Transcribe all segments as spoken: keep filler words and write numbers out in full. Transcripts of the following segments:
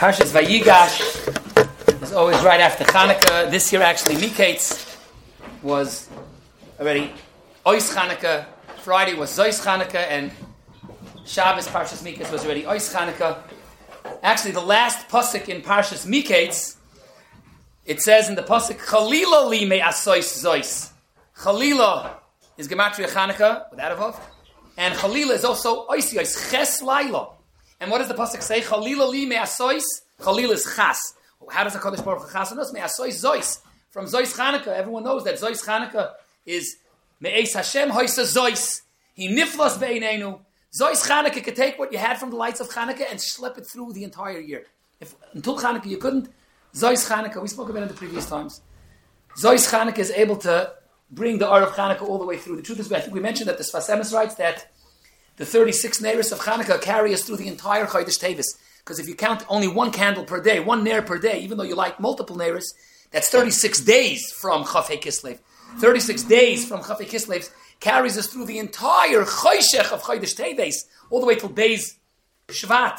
Parshas Vayigash is always right after Chanukah. This year, actually, Miketz was already Ois Chanukah. Friday was Zois Chanukah, and Shabbos Parshas Miketz was already Ois Chanukah. Actually, the last pasuk in Parshas Miketz, it says in the pasuk, Chalila li me asois zois. Chalila is Gematria Chanukah, without a vav. And Chalila is also Oisios, Ches Laila. And what does the pasuk say? Chalila li me asois. Chalila is Chas. How does the Kodesh Baruch Hu Chas on us? Me asois zois. From Zois Chanukah, everyone knows that Zois Chanukah is Me'es Hashem hoisa zois. He niflas be'einenu. Zois Chanukah could take what you had from the lights of Chanukah and schlep it through the entire year. If until Chanukah you couldn't, Zois Chanukah, we spoke about it in the previous times. Zois Chanukah is able to bring the art of Chanukah all the way through. The truth is, I think we mentioned that the Sfas Emes writes that the thirty-six neiros of Chanukah carry us through the entire Chodesh Tevis. Because if you count only one candle per day, one nair per day, even though you light multiple neiros, that's thirty-six days from Chafei Kislev. thirty-six days from Chafei Kislev carries us through the entire Choshech of Chodesh Tevis, all the way till Beis Shvat.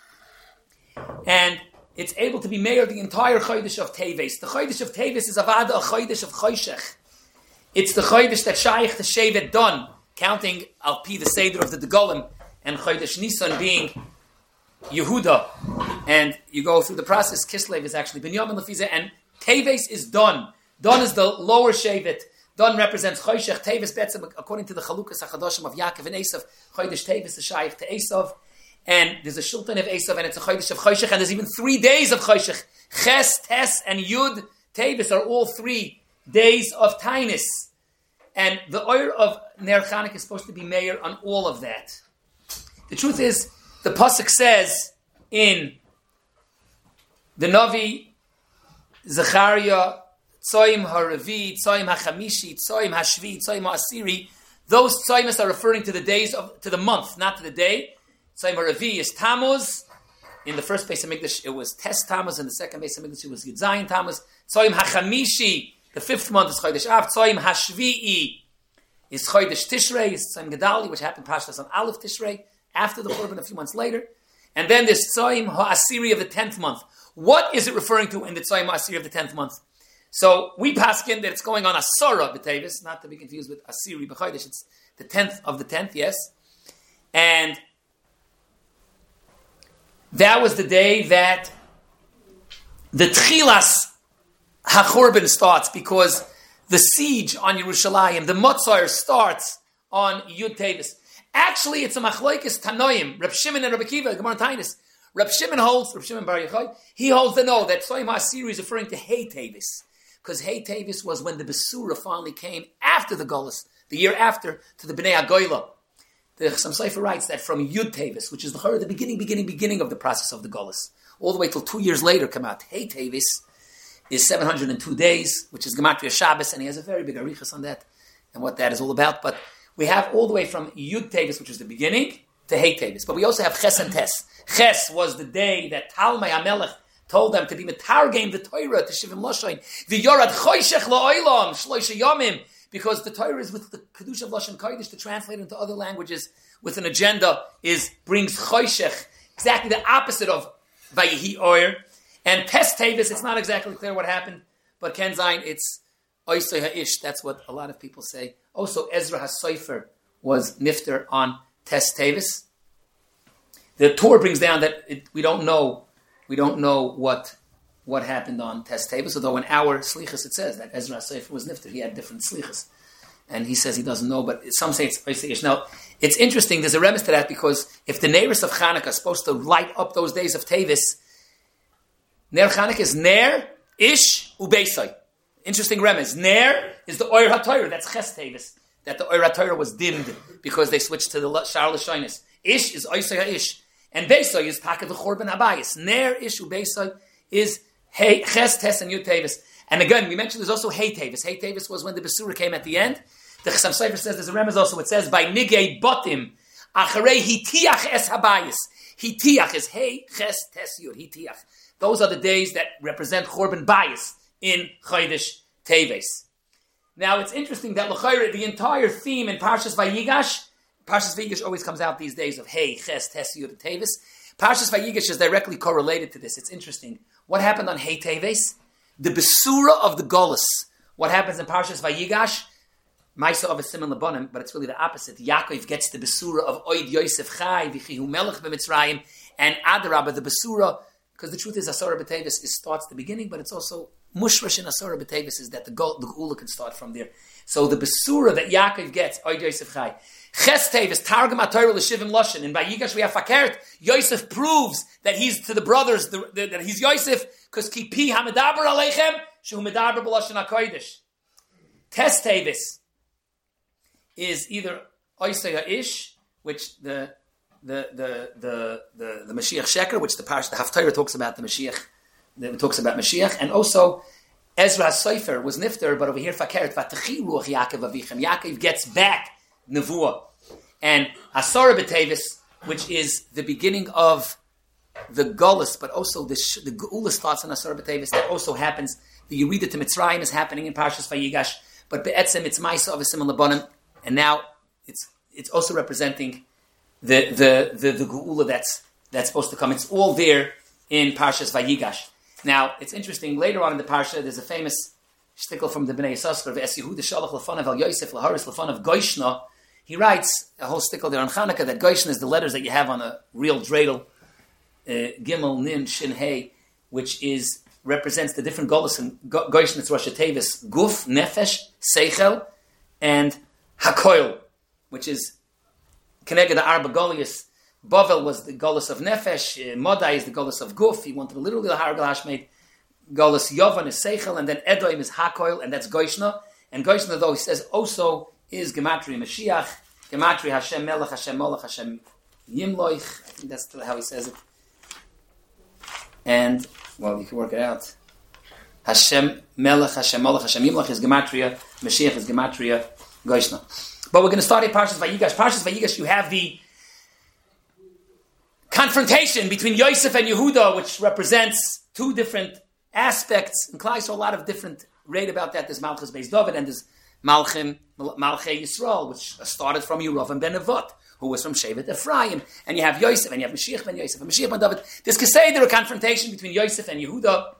And it's able to be mayor the entire Chodesh of Tevis. The Chodesh of Tevis is Avada, a Chodesh of Choshech. It's the Chodesh that Shaykh the Shevet done, counting Al Pi the Seder of the Degolim, and Chodesh Nisan being Yehuda. And you go through the process, Kislev is actually Binyamin Lefiza, and Teves is done. Done is the lower Shevet. Done represents Choshech. Teves Betzim, according to the Chalukas HaChadoshim of Yaakov and Esav, Chodesh Teves is Shaykh to Esav. And there's a Shultan of Esav, and it's a Chodesh of Choshech, and there's even three days of Choshech. Ches, Tes, and Yud Teves are all three days of Tainus. And the oil of Ner Chanukah is supposed to be mayor on all of that. The truth is, the pasuk says in the Navi, Zechariah, Tzoim HaRevi, Tzoim HaChamishi, Tzoim HaShvi, Tzoim HaAsiri, those Tzoimas are referring to the days of, to the month, not to the day. Tzoim HaRevi is Tammuz. In the first Beis HaMikdash, it was Tes Tammuz. In the second Beis HaMikdash, it was Yud Zayin Tammuz. Tzoim HaChamishi, the fifth month is Chodesh Av. Tzoim HaShvi'i is Chodesh Tishrei, is Tzoim Gedali, which happened Pashtas on Aleph Tishrei, after the Korban a few months later. And then there's Tzoim HaAsiri of the tenth month. What is it referring to in the Tzoim HaAsiri of the tenth month? So we paskin that it's going on Asara B'Tevis, not to be confused with Asiri B'Chodesh. It's the tenth of the tenth, yes. And that was the day that the Tchilas HaChorban starts, because the siege on Yerushalayim, the Motzar starts on Yud Tevis. Actually, it's a Machlokes Tanoim, Reb Shimon and Reb Akiva, Gemara Tainus. Reb Shimon holds, Reb Shimon Bar Yochai, he holds the no that Tzoim HaAsiri is referring to Hey Tevis. Because Hey Tevis was when the Besura finally came after the Golos, the year after, to the Bnei HaGoyla. The Chassam Sofer writes that from Yud Tevis, which is the the beginning, beginning, beginning of the process of the Golos, all the way till two years later come out. Hey Tevis is seven hundred two days, which is Gematria Shabbos, and he has a very big arichas on that and what that is all about. But we have all the way from Yud Tevis, which is the beginning, to Hey Tevis. But we also have Ches and Tes. Ches was the day that Talmai HaMelech told them to be metargem the Torah to Shivim Loshain. The Yorad Choshech La'olam Shloisha Yomim, because the Torah is with the Kedusha of Lashon Kodesh to translate into other languages with an agenda, is brings Choshech, exactly the opposite of Vayihi Oyer. And Tes Tevis, it's not exactly clear what happened, but Ken Zayin, it's Oisei Ha'ish. That's what a lot of people say. Also, Ezra HaSofer was nifter on Tes Tevis. The Torah brings down that it, we don't know, we don't know what what happened on Tes Tevis, although in our Slichas it says that Ezra HaSofer was nifter. He had different Slichas. And he says he doesn't know, but some say it's Oisei Ha'ish. Now, it's interesting, there's a remiss to that, because if the neiros of Chanukah are supposed to light up those days of Tevis, Ner Chanukah is Ner, Ish, Ubeisai. Interesting remez. Ner is the Oyer HaTorah. That's Ches Tevis. That the Oyer HaTorah was dimmed because they switched to the Shar L'Shonis. Ish is Oisei HaIsh. And Beisai is Taka the Chorban Abayis. Ner, Ish, Ubeisai is Hey, Ches, Tes, and Yud Tevis. And again, we mentioned there's also Hey Tevis. Hey Tevis was when the Besura came at the end. The Chassam Sofer says there's a remez also. It says by Nigei Botim Acharei Hitiach Es Habayis. Hitiach is Hey, Ches, Tes, Yud. Hitiach. Those are the days that represent Chorban Bayis in Chodesh Teves. Now, it's interesting that l'chayre, the entire theme in Parshas Vayigash, Parshas Vayigash always comes out these days of Hey, Ches, Tes, Yud, Teves, Parshas Vayigash is directly correlated to this. It's interesting. What happened on Hey Teves? The Besura of the Golus. What happens in Parshas Vayigash? Maisa of a Simon Lebanon, but it's really the opposite. Yaakov gets the Besura of Oid Yosef Chai, Vichihu Melech b'Mitzrayim, and Adarabah, the Besura, because the truth is Asara B'Tevis is starts the beginning, but it's also Mushrash in Asara B'Tevis is that the Geula can start from there. So the Besura that Yaakov gets, Oid Yosef Chai. Ches Tevis, Targum HaTorah L'Shivim Loshen. In Vayigash we have Fakert. Yosef proves that he's to the brothers, the, the, that he's Yosef, because Kipi HaMedaber Aleichem, Shehu Medaber B'Loshen HaKodesh. Tes Tevis is either Oisei Ish, which the the the the the, the Mashiach Sheker, which the Parsha, the Haftarah talks about the Mashiach, it talks about Mashiach, and also Ezra Sofer was Nifter, but over here Fakert Vatachi Ruach Yaakov Avichem. Yaakov gets back Nevuah, and Asara B'Tevis, which is the beginning of the Golus, but also the the Geula starts on Asara B'Tevis. That also happens. The Yerida to Mitzrayim is happening in Parshas Vayigash, but Be'etzem it's Maisa of a Simon Lebanon. And now it's it's also representing the the the, the Geula that's that's supposed to come. It's all there in Parshas Vayigash. Now it's interesting. Later on in the parsha, there's a famous shtickle from the Bnei Yissaschar, "Ve'es Yehuda shalach lefanav al Yosef laharis lefanav Goishna." He writes a whole shtickle there on Chanukah that Goishna is the letters that you have on a real dreidel, uh, Gimel, Nin, Shin, Hey, which is represents the different Golos and Goishna. It's Rosh Tevis, Guf, Nefesh, Seichel, and Hakoil, which is Keneged the Arba Golius. Bavel was the Golus of Nefesh. Uh, Modai is the Golus of Guf. He wanted literally the Har Galashmate. Golus Yovan is Seichel, and then Edoim is Hakoil, and that's Goishna. And Goishna, though, he says also is Gematria Mashiach, Gematria Hashem Melech, Hashem Molech, Hashem Yimloich. I think that's how he says it. And, well, you can work it out. Hashem Melech, Hashem Molech, Hashem Yimloich is Gematria, Mashiach is Gematria Goishna. But we're going to start at Parshas Vayigash. Parshas Vayigash, you have the confrontation between Yosef and Yehuda, which represents two different aspects. And Klai saw a lot of different read about that. There's Malchus Beis David and there's Malchim, Malchei Yisrael, which started from Yerovam ben Nevat, who was from Shevet Ephraim. And you have Yosef, and you have Mashiach ben Yosef, and Mashiach ben David. There's Keseder, a confrontation between Yosef and Yehuda.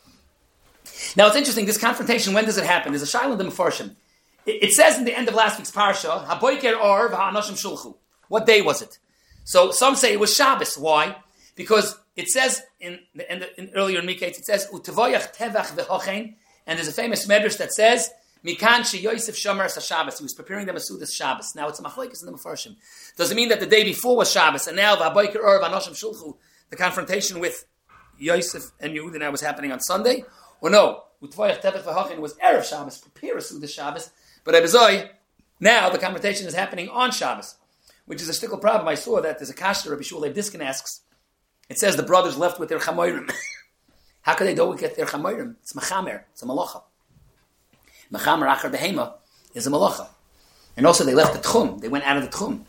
Now it's interesting, this confrontation, when does it happen? There's a Shaila in the Mefarshim. It says in the end of last week's parsha, "Haboiker or v'ha'anashim shulchu." What day was it? So some say it was Shabbos. Why? Because it says in the in, the, in earlier in Miketz, it says "Utevoyach tevach v'hochein," and there's a famous medrash that says "Mikan she Yosef shomer sa Shabbos." He was preparing them a sudas Shabbos. Now it's a machlokes in the Mefarshim. Does it mean that the day before was Shabbos, and now v'haboiker or v'ha'anashim shulchu, the confrontation with Yosef and Yehuda now was happening on Sunday? Or no? Utevoyach tevach v'hochein was erev Shabbos, prepare a sudas Shabbos. But Ebezoi, now the confrontation is happening on Shabbos, which is a shtickle problem. I saw that there's a kasha Rabbi Shmuel Leib Diskin asks. It says the brothers left with their chamorim. How could they do get their chamorim? It's machamer. It's a malacha. Machamer achar behema is a malacha. And also they left the tchum. They went out of the tchum.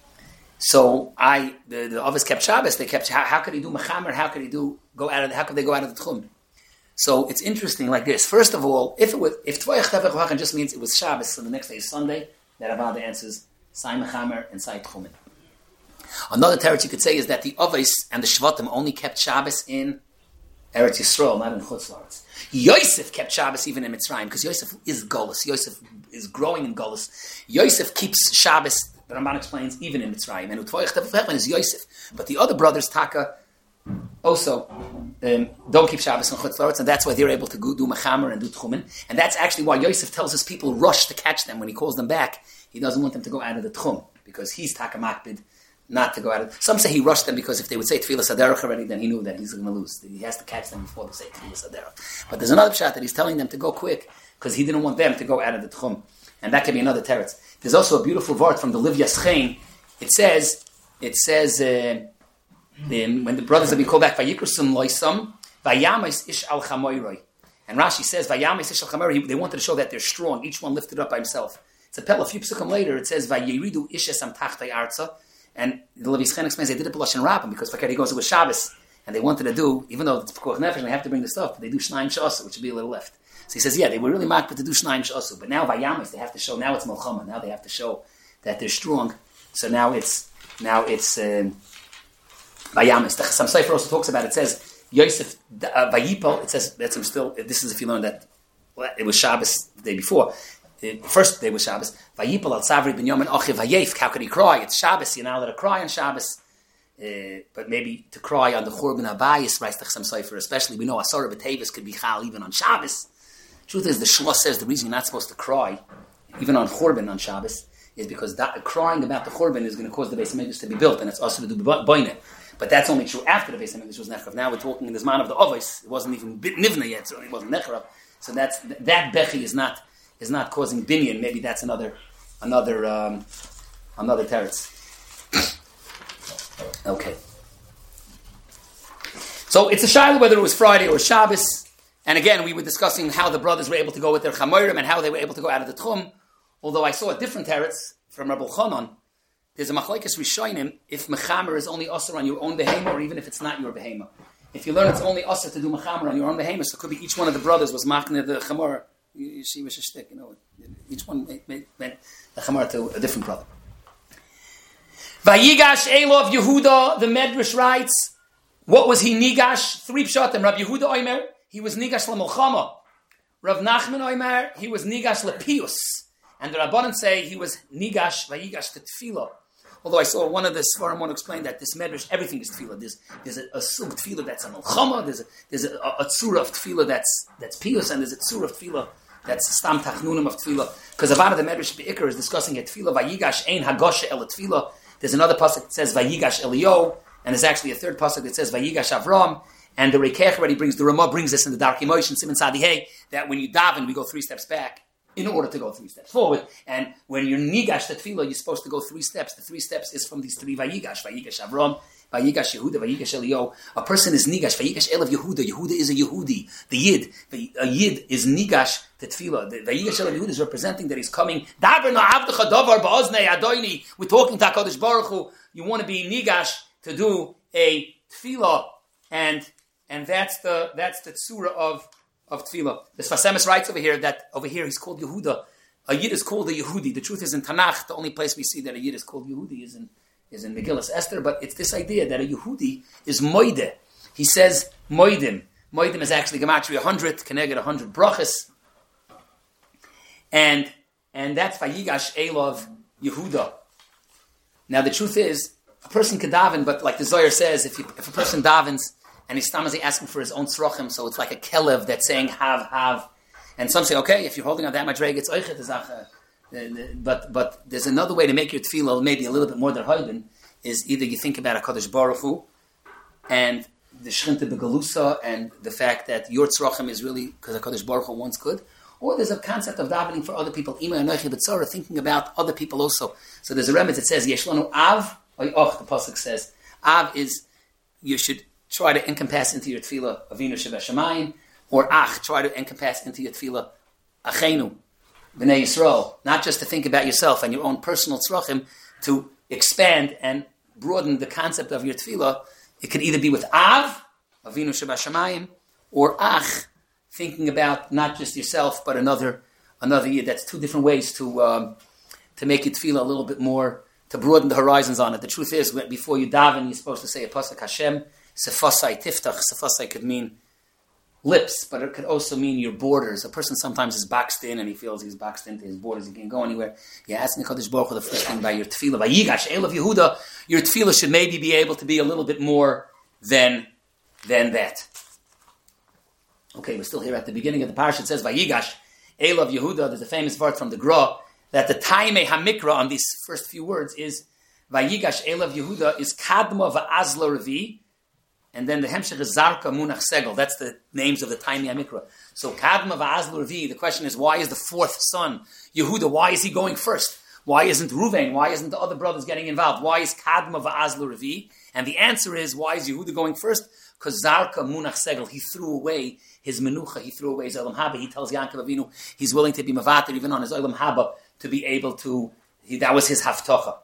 So I, the, the others kept Shabbos. They kept. How, how could he do machamer? How could he do go out of? The, how could they go out of the tchum? So it's interesting like this. First of all, if it was if Tvoyach Tevach V'Hachan just means it was Shabbos, so the next day is Sunday, that Avada answers Sai Mechamer and Sai Tchumen. Another teretz you could say is that the Avos and the Shvatim only kept Shabbos in Eretz Yisrael, not in Chutz La'aretz. Yosef kept Shabbos even in Mitzrayim, because Yosef is Golus. Yosef is growing in Golus. Yosef keeps Shabbos, the Ramban explains, even in Mitzrayim. And Tvoyach Tevach V'Hachan is Yosef. But the other brothers, Taka, also um, don't keep Shabbos and Chutz La'aretz, and that's why they're able to go do Mechamer and do Tchumen. And that's actually why Yosef tells his people rush to catch them when he calls them back. He doesn't want them to go out of the Tchum, because he's Taka Makbid not to go out of it. Some say he rushed them because if they would say Tfilas Haderech already, then he knew that he's going to lose. He has to catch them before they say Tfilas Haderech. But there's another pshat that he's telling them to go quick, because he didn't want them to go out of the Tchum. And that can be another teretz. There's also a beautiful vart from the Livya Schein. It says, it says... Uh, Then, when the brothers will be called back, Vayikrusum loisam, Vayamis ish al chamoiroi. And Rashi says, Vayamis ish al chamoiroi, they wanted to show that they're strong, each one lifted up by himself. It's a pel, a few psukim later, it says, Vayiridu ishesam tachtai arza. And the Levi Chen explains they did it b'lashon rabim, because Fakir goes, it was Shabbos, and they wanted to do, even though it's Pekuach Nefesh, and they have to bring the stuff, but they do Shnaim Shasu, which would be a little left. So he says, yeah, they were really makbid to do Shnaim Shasu, but now Vayamis, they have to show, now it's Melchama, now they have to show that they're strong. So now it's, now it's, um, Vayamis. The Chassam Sofer also talks about it. It says Yosef uh, Vayipol. It says that's him still. This is if you learn that well, it was Shabbos the day before. The first day was Shabbos. Vayipol al Savri ben Yomin Achiv Vayef. How could he cry? It's Shabbos. You're not allowed to cry on Shabbos. Uh, but maybe to cry on the Churban Habayis, writes the Chassam Sofer, especially we know Asara B'Tevis could be Chal even on Shabbos. Truth is, the Shlosh says the reason you're not supposed to cry, even on Churban on Shabbos, is because that, crying about the Churban is going to cause the Beis HaMikdash to be built, and it's also to do Boine. But that's only true after the Beis HaMikdash was Nechrav. Now we're talking in the Zman of the Avos. It wasn't even Nivna yet, so it wasn't Nechrav. So that's that Bechi is not is not causing Binyan. Maybe that's another another um, another teretz. Okay. So it's a shayla whether it was Friday or Shabbos. And again, we were discussing how the brothers were able to go with their chamorim and how they were able to go out of the tchum. Although I saw a different teretz from Rabbi Chanan. There's a machlekes rishonim if mechamer is only osir on your own behema or even if it's not your behema. If you learn it's only osir to do mechamer on your own behema, so it could be each one of the brothers was machne the chamor. You see, was a shtick, you know. Each one made, made, made the chamor to a different brother. Vayigash Elov Yehuda, the Medrash writes, what was he nigash? Three pshatim. Rabbi Yehuda Omer, he was nigash l'molchama. Rav Nachman Omer, he was nigash l'pius. And the Rabbanan say he was nigash vayigash to tefillah. Although I saw one of the Sfarim want to explain that this Medrash, everything is tefillah. There's, there's a, a sub tefillah that's a molchama. There's a, there's a, a, a tzura of tefillah that's that's pius, and there's a tzura of tefillah that's stam tachnunim of tefillah. Because Avada the Medrash Be'ikar is discussing a tefillah vayigash ein hagosha el tefillah. There's another pasuk that says vayigash Elio, and there's actually a third pasuk that says vayigash Avram. And the Reikech already brings the Ramah brings us in the Darkei Moshe and Simon Sadihei that when you daven, we go three steps back in order to go three steps forward. And when you're nigash to tefillah, you're supposed to go three steps. The three steps is from these three vayigash: vayigash Avram, vayigash Yehuda, vayigash Elio. A person is nigash vayigash Elav Yehuda. Yehuda is a Yehudi. The Yid, a Yid is nigash to tefillah. The vayigash Elav Yehuda is representing that he's coming. Davar na'avdecha davar ba'oznei adoini. We're talking to HaKadosh Baruch Hu. You want to be nigash to do a tefillah, and and that's the that's the tzura of of tefillah. The Sfas Emes writes over here that over here he's called Yehuda. A Yid is called a Yehudi. The truth is in Tanakh, the only place we see that a Yid is called Yehudi is in is in Megillas Esther. But it's this idea that a Yehudi is moide. He says moidim. Moidim is actually gematria one hundred, keneged one hundred brachas, and and that's vayigash Elov Yehuda. Now the truth is, a person can daven, but like the Zohar says, if you, if a person davens and he's stamazing asking for his own tzrochim, so it's like a kelev that's saying have, have. And some say, okay, if you're holding on that much reg, it's oichet zacha. But but there's another way to make your tefillah maybe a little bit more than hoiden, is either you think about HaKadosh Baruch Hu and the shrinta begalusa and the fact that your tzrochim is really because HaKadosh Baruch Hu wants good, or there's a concept of davening for other people, ima anochi b'tzara, thinking about other people also. So there's a remedy that says, yeshlanu av, oy och, the pasuk says, av is, you should try to encompass into your tefillah Avinu Shebashamayim, or ach, try to encompass into your tefillah achenu, b'nei Yisrael, not just to think about yourself and your own personal tzrachim, to expand and broaden the concept of your tefillah. It could either be with av, Avinu Shebashamayim, or ach, thinking about not just yourself but another another yid. That's two different ways to um, to make your tefillah a little bit more, to broaden the horizons on it. The truth is, before you daven, you're supposed to say a pasuk Hashem Sefasai Tiftach. Sefasai could mean lips, but it could also mean your borders. A person sometimes is boxed in and he feels he's boxed into his borders. He can't go anywhere. You're asking HaKadosh Baruch Hu the first thing by your tefillah. Vayigash Elov Yehuda. Your tefillah should maybe be able to be a little bit more than than that. Okay, we're still here at the beginning of the parasha. It says Vayigash Elov Yehuda. There's a famous word from the Gra that the Taimei Hamikra on these first few words is Vayigash Elov Yehuda is Kadma Va'azla Revi. And then the Hemshech is Zarka Munach Segel. That's the names of the Taimei Hamikra. So Kadma Va'azla Revi. The question is, why is the fourth son, Yehuda, why is he going first? Why isn't Ruvain? Why isn't the other brothers getting involved? Why is Kadma Va'azla Revi? And the answer is, why is Yehuda going first? Because Zarka Munach Segel, he threw away his menucha, he threw away his Olam Haba. He tells Yaakov Avinu he's willing to be mavater even on his Olam Haba to be able to, he, that was his haftocha.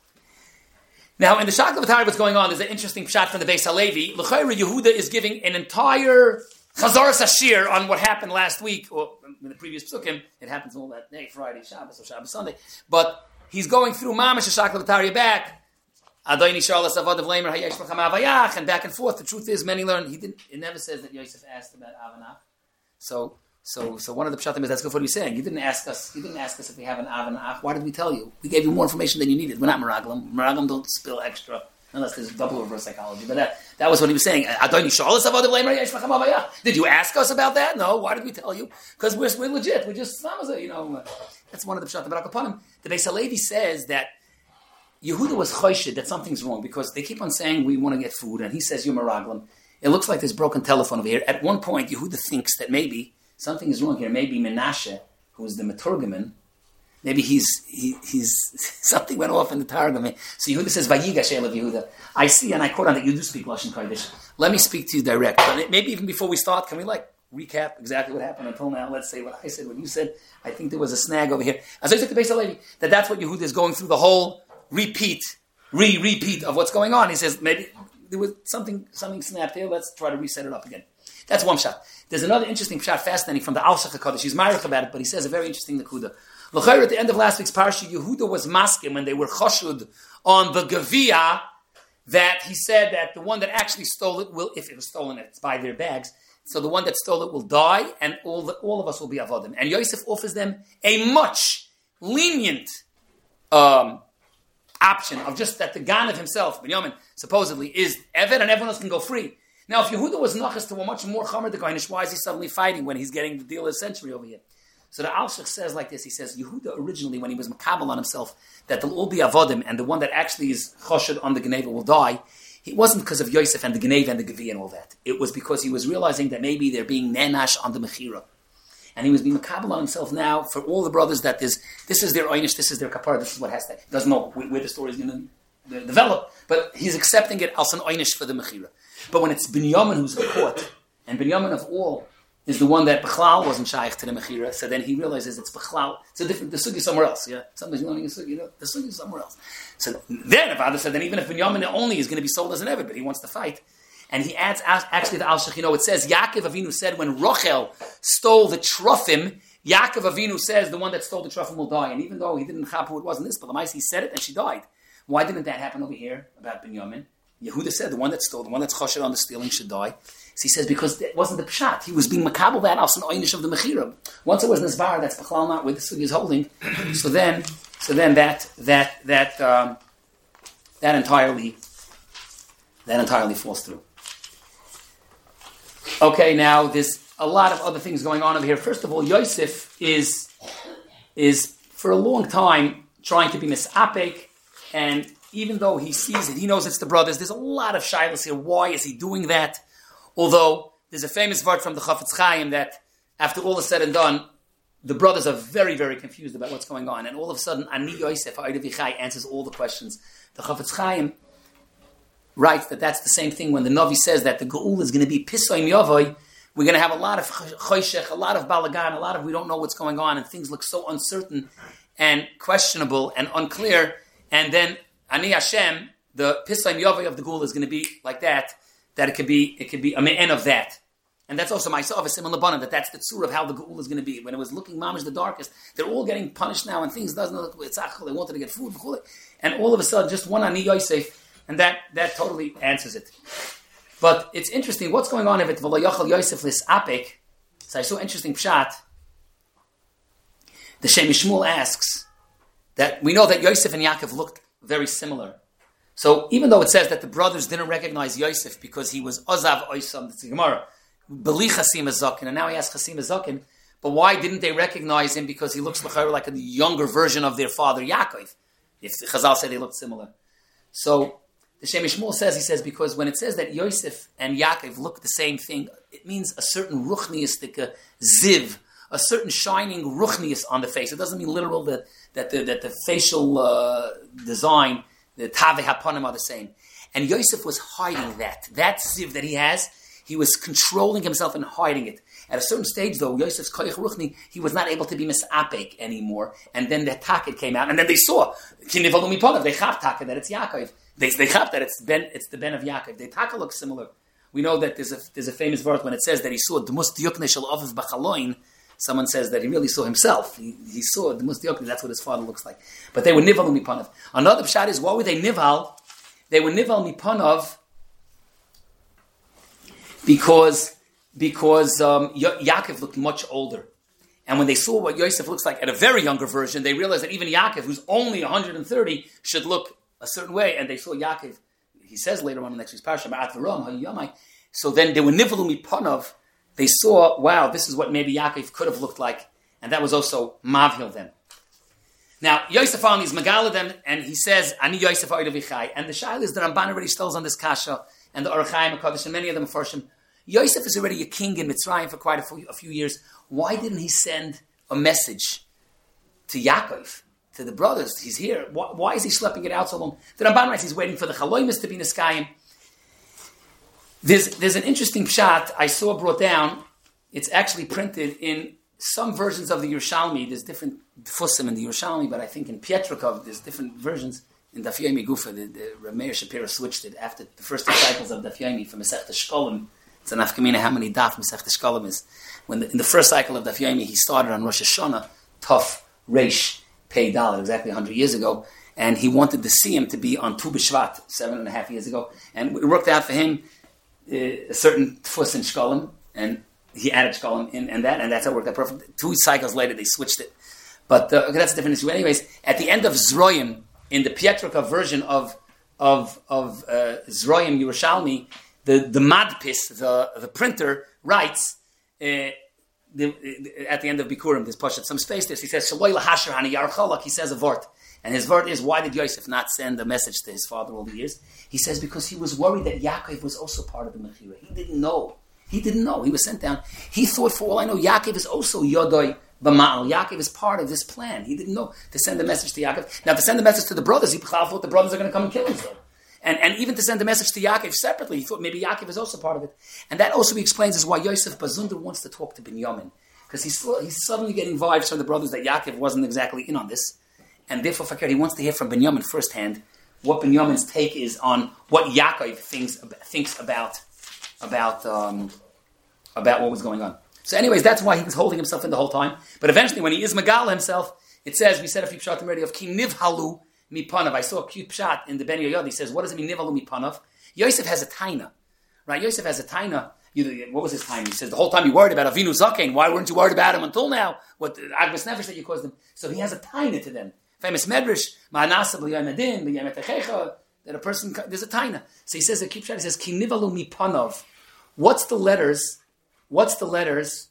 Now, in the Shakla V'Tari, what's going on, there's an interesting shot from the Beis Halevi. L'chayra Yehuda is giving an entire Chazaras Hashir on what happened last week, or in the previous psukim. It happens all that day, Friday, Shabbos, or Shabbos Sunday. But he's going through Mamash Shakla V'Tari back. Adoni Charles Avad of Lamer Hayesh Avayach, and back and forth. The truth is, many learn. He didn't. It never says that Yosef asked about Avanach. So, so, so one of the pshatim is that's good for what he's saying. You didn't ask us. You didn't ask us if we have an Avanach. Why did we tell you? We gave you more information than you needed. We're not Meraglim. Meraglim don't spill extra unless there's double reverse psychology. But that that was what he was saying. Adoni Charles Avad of Lamer Hayesh Avayach. Did you ask us about that? No. Why did we tell you? Because we're we're legit. We're just you know. That's one of the pshatim. But upon him, the Beis Halevi says that Yehuda was choshid that something's wrong because they keep on saying we want to get food, and he says you're meraglim. It looks like there's broken telephone over here. At one point, Yehuda thinks that maybe something is wrong here. Maybe Menashe, who's the Meturgaman, maybe he's he, he's something went off in the Targum. So Yehuda says Vayigash Elav Yehuda. I see, and I quote on that you do speak Lashon Kodesh. Let me speak to you direct. But maybe even before we start, can we like recap exactly what happened until now? Let's say what I said, what you said. I think there was a snag over here. As I said to Beis Halevi, that that's what Yehuda is going through the whole. Repeat, re-repeat of what's going on. He says, maybe there was something something snapped here, let's try to reset it up again. That's one shot. There's another interesting shot, fascinating, from the Al-Shach HaKadosh. He's married about it, but he says a very interesting nakuda. L'chayr, at the end of last week's parasha, Yehuda was masking when they were chashud on the Gavia, that he said that the one that actually stole it will, if it was stolen, it's by their bags, so the one that stole it will die, and all the, all of us will be avodim. And Yosef offers them a much lenient um option of just that the Ganav himself, Binyamin, supposedly is Eved and everyone else can go free. Now, if Yehuda was nachas to a much more Chamer the Goynish, why is he suddenly fighting when he's getting the deal of the century over here? So the Al-Shach says like this, he says, Yehuda originally, when he was makabel on himself, that they'll all be avodim, and the one that actually is choshed on the Geneva will die, it wasn't because of Yosef and the Geneva and the Gevi and all that. It was because he was realizing that maybe they're being nenash on the Mechira. And he was being makabel on himself now for all the brothers that this, this is their oynish, this is their kapar, this is what has to, he doesn't know where the story is going to develop, but he's accepting it as an oynish for the mechira. But when it's Binyamin who's caught, and Binyamin of all is the one that Bechlal wasn't shaykh to the mechira, so then he realizes it's Bechlal, it's a different, the sugi somewhere else, yeah? Somebody's learning a sugi, you know, the sugi is somewhere else. So then, if Ada said, then even if Binyamin only is going to be sold as an Eved, but he wants to fight, and he adds, actually, the Al-Shach, you know, it says, Yaakov Avinu said when Rochel stole the Trufim, Yaakov Avinu says the one that stole the Trufim will die. And even though he didn't chap who it was in this, but Lamais, he said it and she died. Why didn't that happen over here about Binyamin? Yehuda said the one that stole, the one that's choshed on the stealing should die. So he says because it wasn't the pshat. He was being makabel that as an oynish of the mechira. Once it was Nizbar, that's Bechlal not where the sugi is holding. So then, so then that, that, that, um, that entirely, that entirely falls through. Okay, now there's a lot of other things going on over here. First of all, Yosef is is for a long time trying to be misapek, and even though he sees it, he knows it's the brothers. There's a lot of shilas here. Why is he doing that? Although there's a famous word from the Chafetz Chaim that after all is said and done, the brothers are very, very confused about what's going on, and all of a sudden, Ani Yosef Ha'odev Yichai answers all the questions. The Chafetz Chaim writes that that's the same thing when the Navi says that the Geul is going to be Pisoim Yavoy. We're going to have a lot of choshech, a lot of balagan, a lot of we don't know what's going on, and things look so uncertain and questionable and unclear. And then Ani Hashem, the Pisoim Yavoy of the Geul is going to be like that, that it could be it could be a me'en of that. And that's also my Savasim and Labanan, that that's the tzur of how the Geul is going to be. When it was looking mamish the darkest, they're all getting punished now, and things doesn't look, it's achel, they wanted to get food, and all of a sudden, just one Ani Yosef. And that, that totally answers it. But it's interesting, what's going on if it's V'lo Yosef lis apek? So I saw interesting pshat. The Shem Shmuel asks that we know that Yosef and Yaakov looked very similar. So even though it says that the brothers didn't recognize Yosef because he was Ozav Oisam, that's the Gemara, Beli Chasim Azakin, and now he has Chasim Azakin, but why didn't they recognize him? Because he looks like a younger version of their father Yaakov. If Chazal said they looked similar. So the Shem Shmuel says, he says, because when it says that Yosef and Yaakov look the same thing, it means a certain ruchniistic uh, ziv, a certain shining ruchnius on the face. It doesn't mean literal that, that, the, that the facial uh, design, the taveh hapanim are the same. And Yosef was hiding that. That ziv that he has, he was controlling himself and hiding it. At a certain stage, though, Yosef's koyach ruchni, he was not able to be misapek anymore. And then the taket came out, and then they saw, they chap taket, that it's Yaakov. They they chap that it's ben it's the ben of Yaakov. The taka looks similar. We know that there's a there's a famous verse when it says that he saw the mus diyukne shel aviv b'chaloin. Someone says that he really saw himself. He, he saw the mus diyukne. That's what his father looks like. But they were nival umipanav. Another pshat is, why were they nival? they were nival mipanov because because um, ya- Yaakov looked much older. And when they saw what Yosef looks like at a very younger version, they realized that even Yaakov, who's only one hundred thirty, should look a certain way. And they saw Yaakov, he says later on in the next week's parasha, Ma'at v'ram, ha'yamai. So then they were nivalu mipanov. They saw, wow, this is what maybe Yaakov could have looked like. And that was also mavhil them. Now, Yosef on is megala them, and he says, Ani Yosef ha'odavichai. And the shail is the Ramban already stills on this kasha, and the Orach Chaim HaKadosh, and many of them are Farshim. Yosef is already a king in Mitzrayim for quite a few, a few years. Why didn't he send a message to Yaakov, to the brothers? He's here. Why, why is he schlepping it out so long? The Ramban writes he's waiting for the Chaloimus to be Niskayim. There's, there's an interesting pshat I saw brought down. It's actually printed in some versions of the Yerushalmi. There's different fusim in the Yerushalmi, but I think in Pietrikov there's different versions. In Daf Yomi Gufa, the, the Rameir Shapiro switched it after the first disciples of Daf Yomi from Masechta Shkolim. It's an afkamina how many daf Masechta Shkolim is. When the, in the first cycle of Daf Yomi, he started on Rosh Hashanah, Tov Reish Pei Dal, exactly one hundred years ago, and he wanted the Siyam to be on Tu B'Shvat, seven and a half years ago, and it worked out for him uh, a certain tfus in Shkolim, and he added Shkolim in and that, and that's how it worked out perfect. Two cycles later, they switched it. But uh, okay, that's a different issue. Anyways, at the end of Zroyim, in the Pietrika version of of of uh, Zroyim Yerushalmi, the the Madpis, the the printer, writes uh, the, uh, at the end of Bikurim, there's Pashat some space there. So he says Shaloi lahasher hani yarchalak. He says a vort, and his vort is, why did Yosef not send a message to his father all the years? He says because he was worried that Yaakov was also part of the Mechira. He didn't know. He didn't know. He was sent down. He thought, for all I know, Yaakov is also Yodoi B'Ma'al. Yaakov is part of this plan. He didn't know to send a message to Yaakov. Now, to send a message to the brothers, he thought the brothers are going to come and kill him. And, and even to send a message to Yaakov separately, he thought maybe Yaakov is also part of it. And that also he explains is why Yosef Bazunder wants to talk to Binyamin. Because he's, he's suddenly getting vibes from the brothers that Yaakov wasn't exactly in on this. And therefore, Fakir, he wants to hear from Binyamin firsthand what Binyamin's take is on what Yaakov thinks, thinks about, about, um, about what was going on. So anyways, that's why he was holding himself in the whole time. But eventually, when he is Megala himself, it says, we said a few pshat already, of Ki nivhalu mipanav. I saw a cute pshat in the Ben Yoyod. He says, what does it mean, nivhalu mipanav? Yosef has a taina. Right? Yosef has a taina. You, what was his taina? He says, the whole time you worried about Avinu Zaken. Why weren't you worried about him until now? What, Agbas Nefesh that you caused him. So he has a taina to them. Famous Medrash, Ma'anasa b'yayim adin, b'yayim etechecha, that a person, there's a taina. So he says, a cute pshat, he says, Ki nivhalu mipanav. What's the letters? What's the letters?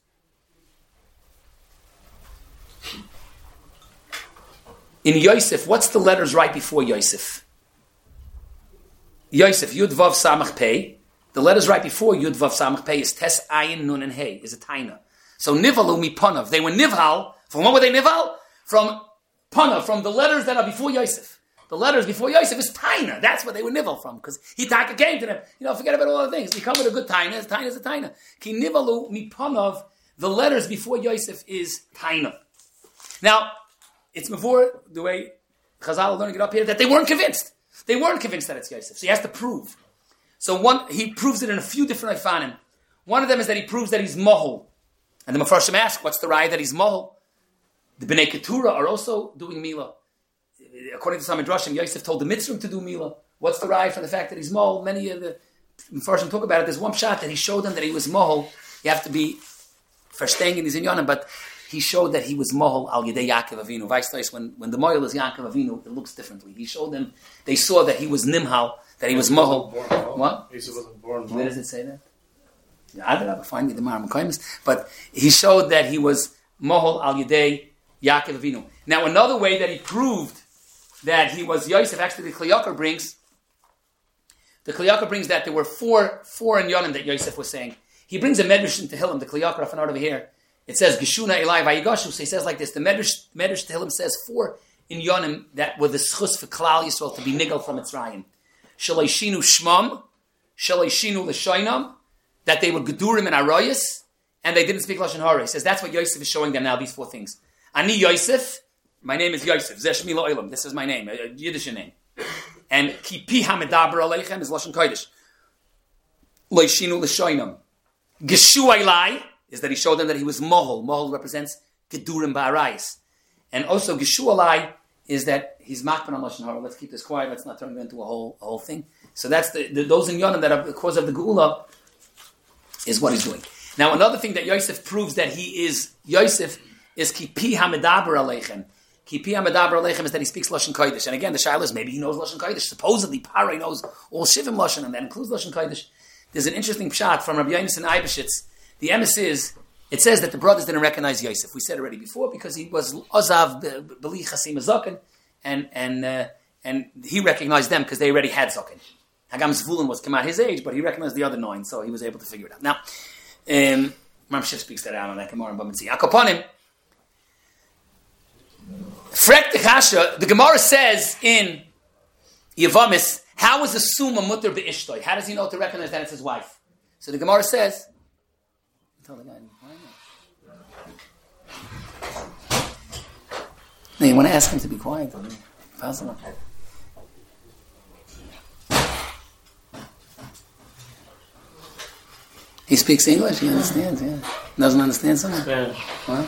In Yosef, what's the letters right before Yosef? Yosef, Yud Vav Samach Pei. The letters right before Yud Vav Samach Pei is Tes Ayin Nun and Hey, is a Taina. So Nivalu mi Panav. They were Nivhal. From what were they Nivhal? From Panav, from the letters that are before Yosef. The letters before Yosef is Taina. That's what they were Nivhal from. Because he Taka came to them. You know, forget about all the things. You come with a good Taina. Taina is a Taina. Ki Nivalu mi Panav. The letters before Yosef is Taina. Now, it's before the way Chazal are learning it up here that they weren't convinced. They weren't convinced that it's Yosef. So he has to prove. So one, he proves it in a few different ifanim. One of them is that he proves that he's Mohol. And the Mefarshim ask, what's the raya that he's Mohol? The Bnei Keturah are also doing Milah. According to some Midrashim, Yosef told the Mitzrim to do Milah. What's the raya for the fact that he's Mohol? Many of the Mefarshim talk about it. There's one shot that he showed them that he was Mohol. You have to be verstehen in these inyanim, but he showed that he was Mohol al Yedei Yaakov Avinu. Vice when when the Mohol is Yaakov Avinu, it looks differently. He showed them, they saw that he was Nimhal, that he was Mohol. What? He wasn't born. Where does it say that? I don't know. Find me the Maram Kaimis. But he showed that he was Mohol al Yedei Yaakov Avinu. Now, another way that he proved that he was Yosef, actually, the Kli Yakar brings, the Kli Yakar brings that there were four four in Yonim that Yosef was saying. He brings a Medrash in Tehillim, the Kli Yakar, off and out over here. It says, Geshuna Elai Vayigashu. So he says like this, the Medrash, Medrash Tehillim says four in Yonim that were the schus for Klal Yisrael to be nigel from Mitzrayim. Shalei Shinu Shmam, Shalei Shinu L'Shoinam, that they were Gedurim and Arayas, and they didn't speak Lashon Hara. He says, that's what Yosef is showing them now, these four things. Ani Yosef, my name is Yosef, Zeh Shmi Lo'olam, this is my name, a Yiddish name. And Ki Pi HaMedaber Aleichem is Lashon Kodesh. Loi Shinu L'Shoinam. Geshu Elai, is that he showed them that he was Mohol. Mohol represents Gedurim Ba'arayis. And also Geshu Elai is that he's makban on Lashon Hara. Let's keep this quiet. Let's not turn it into a whole a whole thing. So that's the, the those in Yonim that are the cause of the Geula is what he's doing. Now another thing that Yosef proves that he is Yosef is kipi hamedaber aleichem. Kipi hamedaber aleichem is that he speaks Lashon Kodesh. And again, the shaila is maybe he knows Lashon Kodesh. Supposedly, Paray knows all Shivim Lashon, and that includes Lashon Kodesh. There's an interesting pshat from Rabbi Yonasan Eibeshitz. The emes is, it says that the brothers didn't recognize Yosef. We said already before because he was Ozav Beli Chasim Zaken, and and uh, and he recognized them because they already had Zaken. Hagam Zvulun was come out his age, but he recognized the other nine, so he was able to figure it out. Now, um, Ramshif speaks that out on that Gemara in Bamidzi. Akoponim, Frek the Kasha, the Gemara says in Yevamis, how is a suma mutter be'ishtoi? How does he know to recognize that it's his wife? So the Gemara says, tell the guy, why not? No, you want to ask him to be quiet. Possible. He speaks English. He understands. Yeah, doesn't understand something. Yeah. Well,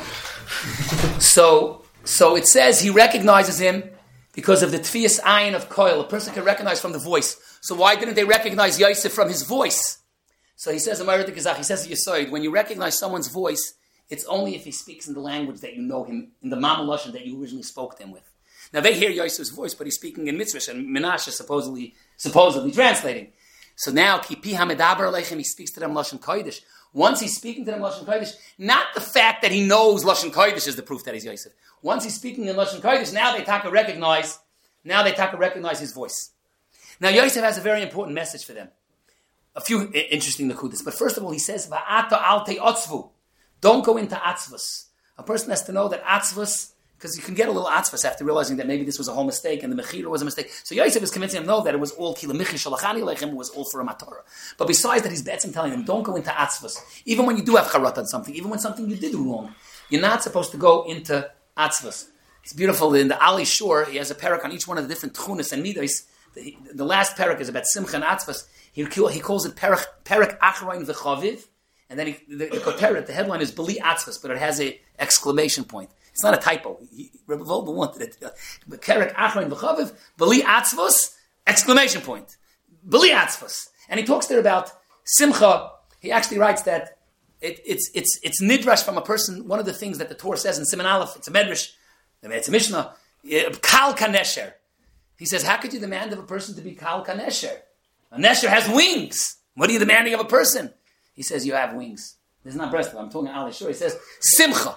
so, so it says he recognizes him because of the tfiyas ayin of koil. A person can recognize from the voice. So why didn't they recognize Yosef from his voice? So he says, he says Yesoid, when you recognize someone's voice, it's only if he speaks in the language that you know him, in the Mama Lashon that you originally spoke to him with. Now they hear Yosef's voice, but he's speaking in Mitzvah, and Menashe supposedly supposedly translating. So now, Kipi Hamedaber Aleichem, he speaks to them Lashon Kodesh. Once he's speaking to them Lashon Kodesh, not the fact that he knows Lashon Kodesh is the proof that he's Yosef. Once he's speaking in Lashon Kodesh, now they taka recognize, now they taka recognize his voice. Now Yosef has a very important message for them. A few interesting nakudas, but first of all, he says, Va'ata alte otzvu. Don't go into atzvus. A person has to know that atzvus, because you can get a little atzvus after realizing that maybe this was a whole mistake and the mechira was a mistake. So Yosef is convincing him, no, that it was all kila michi shalachani leichem, it was all for a matorah. But besides that, he's betzim telling them, don't go into atzvus. Even when you do have charat on something, even when something you did wrong, you're not supposed to go into atzvus. It's beautiful. In the Ali Shur, he has a parak on each one of the different tchunas and midos. The, the last parak is about simcha and atzvus. He, he calls it parak, parak achrain v'chaviv. And then he, the, the koteret, the headline is Beli Atzvus, but it has a exclamation point. It's not a typo. Rebbe Volba wanted it. Kerek Achron V'chaviv, Beli Atzvus, exclamation point. Beli Atzvus. And he talks there about Simcha. He actually writes that it, it's it's it's nidrash from a person. One of the things that the Torah says in Siman Aleph, it's a medrash, it's a Mishnah, Kal Kanesher. He says, how could you demand of a person to be Kal Kanesher? A Nesher has wings. What are you demanding of a person? He says, you have wings. This is not breastplate. I'm talking Ali Shur. He says, Simcha.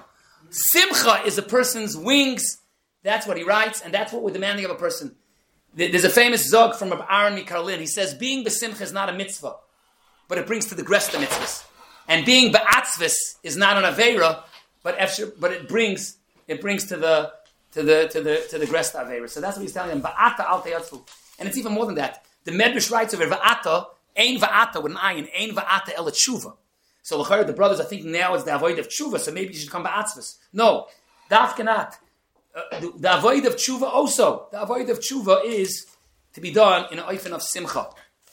Simcha is a person's wings. That's what he writes, and that's what we're demanding of a person. There's a famous zog from Rabbi Aaron Mikarlin. He says, being besimcha is not a mitzvah, but it brings to the gresta mitzvahs. And being be'atzvis is not an aveira, but efshir, but it brings it brings to the to the to the to the gresta aveira. So that's what he's telling them. Ba'ata al teyatzvu. And it's even more than that. The Medrash writes of it, Va'ata. Ein va'ata with an ayin, ein va'ata el tshuva. So the brothers are thinking now it's the avoid of tshuva, so maybe you should come ba'atzvus. No, daf cannot. Uh, the, the avoid of tshuva also. The avoid of tshuva is to be done in an oifen of simcha.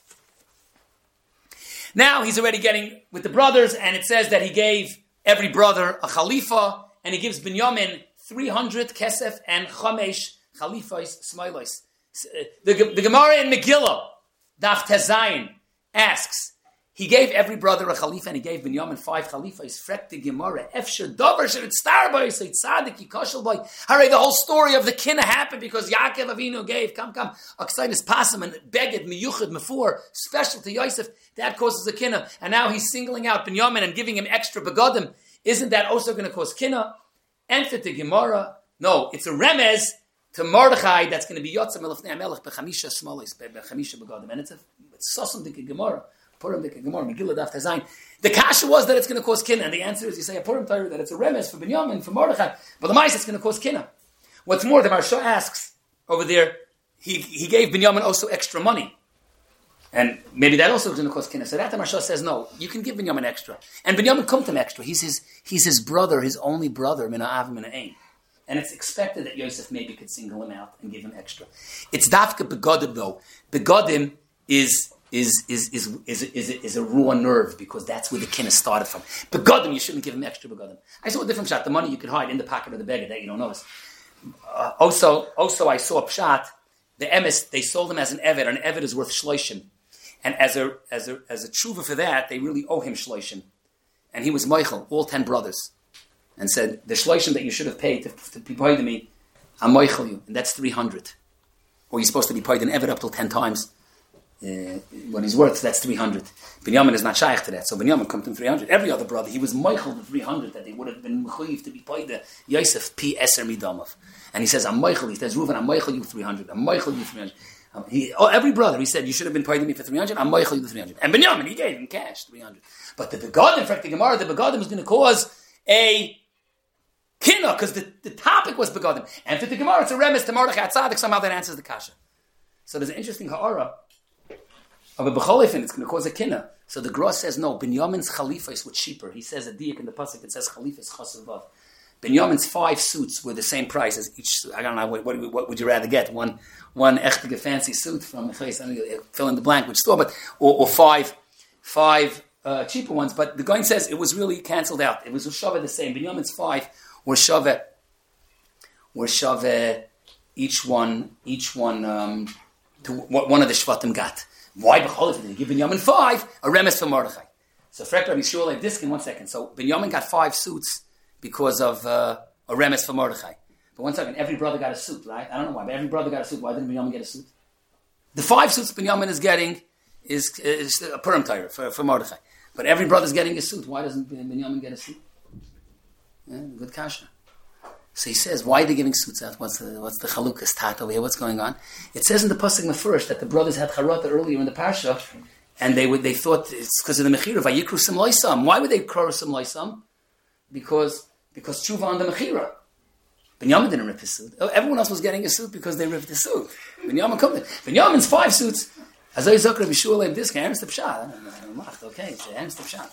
Now he's already getting with the brothers, and it says that he gave every brother a khalifa, and he gives Binyamin three hundred kesef and chamesh khalifais smailos. The, the Gemara in Megillah, daf tezayin, asks, he gave every brother a khalifa, and he gave Binyamin five khalifas. Frek the Gemara, efshir davar should star by say tzaddik yikashel by. Hurry, the whole story of the kinna happened because Yaakov Avinu gave come come aksainis pasam and beged miyuchad mefor special to Yosef. That causes a kinna, and now he's singling out Binyamin and giving him extra begodim. Isn't that also going to cause kinna? Enter the Gemara. No, it's a remez to Mordechai that's going to be yotzam elafnei melech bechamisha smolis bechamisha begodim, and it's a Sosum dik Gemara, Purim dik Gemara, Megillah daf tezayin. The kasha was that it's going to cause kinna, and the answer is you say a Purim Torah that it's a remez for Binyamin, for Mordechai, but the mice it's going to cause kinna. What's more, the Maharsha asks over there, he he gave Binyamin also extra money, and maybe that also is going to cause kinna. So that the Maharsha says no, you can give Binyamin extra, and Binyamin come to him extra. He's his he's his brother, his only brother, mina av mina ein. And it's expected that Yosef maybe could single him out and give him extra. It's dafka begodim though. Begodim is is is is is is, is a raw nerve because that's where the kinna started from. Begodim, you shouldn't give him extra begodim. I saw a different shot. The money you could hide in the pocket of the beggar that you don't notice. uh, also, also I saw Pshat, the emes, they sold him as an Eved, and an Eved is worth shloishim. And as a as a as a tshuva for that, they really owe him shloishim. And he was Michael, all ten brothers, and said, the shloishim that you should have paid to, to be paid to me, I'm Michael you, and that's three hundred. Or you're supposed to be paid an Eved up till ten times. Uh, when he's worth, that's three hundred. Binyamin is not shaykh to that, so Binyamin comes to three hundred. Every other brother, he was Michael the three hundred, that they would have been mechuyev to be paid the Yosef P. Eser Midamav. And he says, I'm Michael. He says, Reuven, I'm Michael you three hundred. I'm Michael you three hundred. Um, he, oh, every brother, he said, you should have been paid me for three hundred. I'm Michael you the three hundred. And Binyamin, he gave him cash, three hundred. But the Begadim, in fact, the Gemara, the Begadim was going to cause a kinna, because the, the topic was Begadim. And for the Gemara, it's a remes to Mordechai Tzadik, somehow that answers the kasha. So there's an interesting ha'ara of a Becholifin, it's going to cause a kinna. So the Gross says, no, Binyamin's Khalifa is with cheaper. He says a diak in the pasuk, it says Khalifa is chasavav. Binyamin's five suits were the same price as each suit. I don't know, what, what, what would you rather get? One one echtige fancy suit from, fill in the blank, which store, but, or, or five, five uh, cheaper ones. But the Goin says it was really cancelled out. It was Shava the same. Binyamin's five were Shava, were Shava, each one, each one, um, to what one of the Shvatim got. Why B'cholit did he give Binyamin five? A remes for Mordechai. So Frek Rabbi Shua like this in one second. So Binyamin got five suits because of uh, a remes for Mordechai. But one second, every brother got a suit, right? I don't know why, but every brother got a suit. Why didn't Binyamin get a suit? The five suits Binyamin is getting is, is a Purim Torah for, for Mordechai. But every brother's getting a suit. Why doesn't Binyamin get a suit? Yeah, good kasha. So he says, why are they giving suits out? What's the what's the chalukas tat over here? What's going on? It says in the pasuk Mefurish that the brothers had charata earlier in the parsha, and they would they thought it's because of the mechira. Vayikru sim loisam. Why would they call sim loisam? Because because tshuva on the mechira. Binyamin didn't rip his suit. Everyone else was getting a suit because they ripped the suit. Binyamin come. Binyamin's five suits. As I zakra b'shul leim this guy. Ernst the pshat. Okay, Ernst the pshat.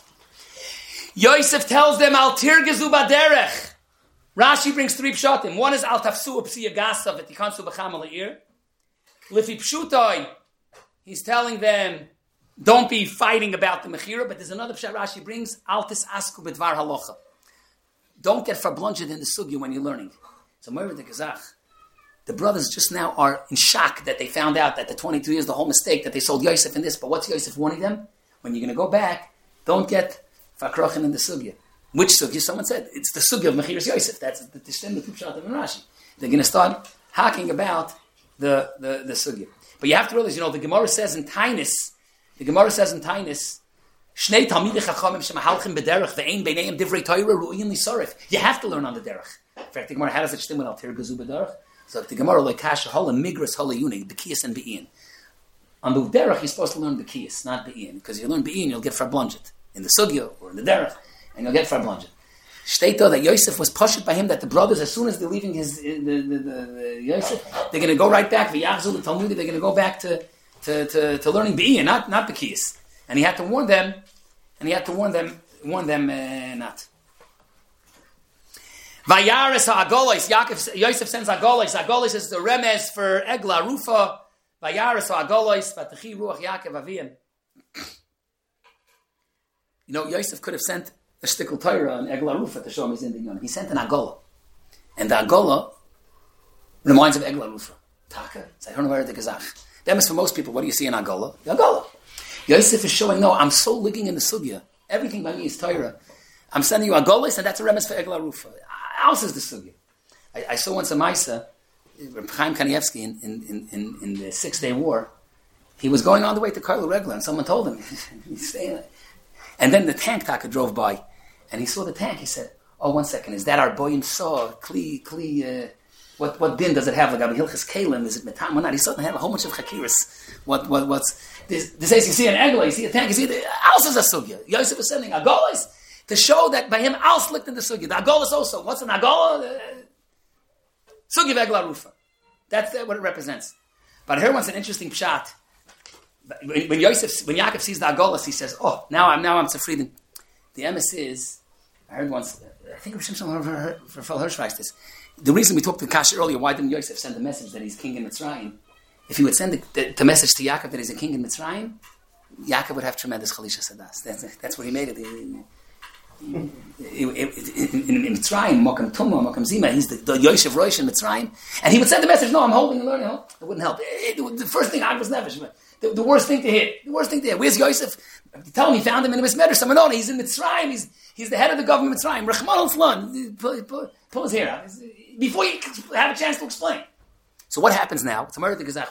Yosef tells them al tirgezu baderech. Rashi brings three pshatim. One is al tafsu psiya gasav et yikansu b'cham al'ir. Lifi pshutoi, he's telling them, don't be fighting about the mechira. But there's another pshat Rashi brings, al tis asku b'dvar halacha. Don't get farblunged in the sugya when you're learning. So Moira de Kazach, the brothers just now are in shock that they found out that the twenty-two years, the whole mistake that they sold Yosef in this. But what's Yosef warning them? When you're going to go back, don't get farkrochin in the sugya. Which sugya? Someone said it's the sugya of Mechiras Yosef. That's the Tishtem, the Tupshat of Rashi. They're going to start hacking about the, the, the sugya. But you have to realize, you know, the Gemara says in Tainus, the Gemara says in Tainus, Shnei Talmidei Chachamim shemahalchim b'derech ve'ein beineim divrei Torah ru'in lisorif. You have to learn on the derech. In fact, the Gemara, how does it stem with al tirgezu b'derech? So the Gemara like kasha hola migras hola yuni b'kiyas and be'in. On the derech, you're supposed to learn b'kiyas, not be'in, because you learn be'in, you'll get farblunget in the sugya or in the derech. And you'll get farblunget. Shteito that Yosef was pushed by him that the brothers, as soon as they're leaving his the, the, the, the Yosef, they're going to go right back. V'yachzu l'talmudi, they're going to go back to to, to, to learning be'iyah, not not b'kiyas. And he had to warn them, and he had to warn them, warn them uh, not. Vayaris ha'agolos, Yaakov, Yosef sends agolos. Agolos is the remez for Egla Rufa. Vayaris ha'agolos, v'techi ruach Yaakov aviyim. You know, Yosef could have sent a shtickle Torah on Egla Rufa to show him his Indian. He sent an Agola. And the Agola reminds of Egla Rufa. Taka. I don't know where the Gazach. That means for most people, what do you see in Agola? The Agola. Yosef is showing, no, I'm so ligging in the Sugya. Everything by me is Torah. I'm sending you Agolis, and that's a remes for Egla Rufa. Else is the Sugya. I, I saw once a Maisa, Chaim Kanievsky, in, in, in, in the Six Day War. He was going on the way to Karlo Regla, and someone told him, he's staying there. And then the tank taka drove by, and he saw the tank. He said, "Oh, one second, is that our boy saw kli kli? Uh, what what din does it have? Like a hilchas kalim? Is it metam or not?" He saw it have a whole bunch of chakiras. What what what's this? This says you see an egla, you see a tank, you see the else is a sugya. Yosef is sending agolas to show that by him else licked in the sugya. The agolas also. What's an agola? Uh, sugya v'egla rufa. That's what it represents. But here one's an interesting pshat. When, when Yosef, when Yaakov sees the Agolas, he says, "Oh, now I'm now I'm zufrieden." The M S is, I heard once, I think Rav Shimshon Hirsch writes this. The reason we talked to Kasha earlier, why didn't Yosef send the message that he's king in Mitzrayim? If he would send the, the, the message to Yaakov that he's a king in Mitzrayim, Yaakov would have tremendous chalisha sadas. That's that's what he made it. He, he, in, in, in Mitzrayim, Mokam Tumma, Mokam Zima, he's the, the Yosef Rosh in Mitzrayim, and he would send the message, no, I'm holding and learning. It wouldn't help. It, it, the first thing I was never, the, the worst thing to hit, the worst thing to hit. Where's Yosef? Tell him he found him in a mismedrash. Someone, no, he's in Mitzrayim. He's he's the head of the government of Mitzrayim. Rachman al-Flan. Pull, pull, pull his hair out before you have a chance to explain. So what happens now? It's a murder Gezach.